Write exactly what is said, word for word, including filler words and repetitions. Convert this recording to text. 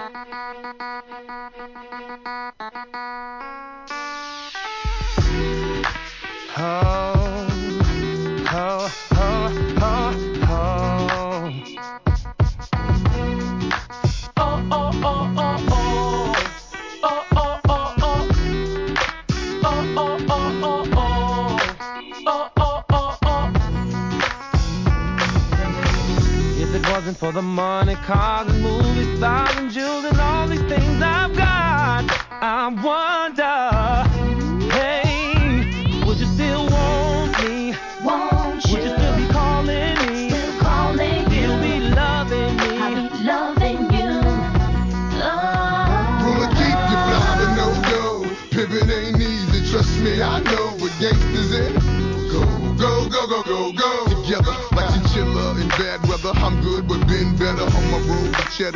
Oh, oh, oh, oh, oh. Oh, oh, oh, oh, oh. Oh, oh, oh, oh. Oh, oh, oh, oh, oh. Oh, oh, oh, oh. If it wasn't for the money, cars and movies, stars and jewels and all these things I've got, I wonder, hey, would you still want me? Won't you? Would you still be calling me? Still calling you? You'll be loving me. I'll be loving you. Oh. Wanna keep you fly, but no go. Pimpin' ain't easy, trust me, I know. What gangsters in? Go, go, go, go, go, go. Together like chinchilla in bad weather. I'm good, but been better on my road with cheddar.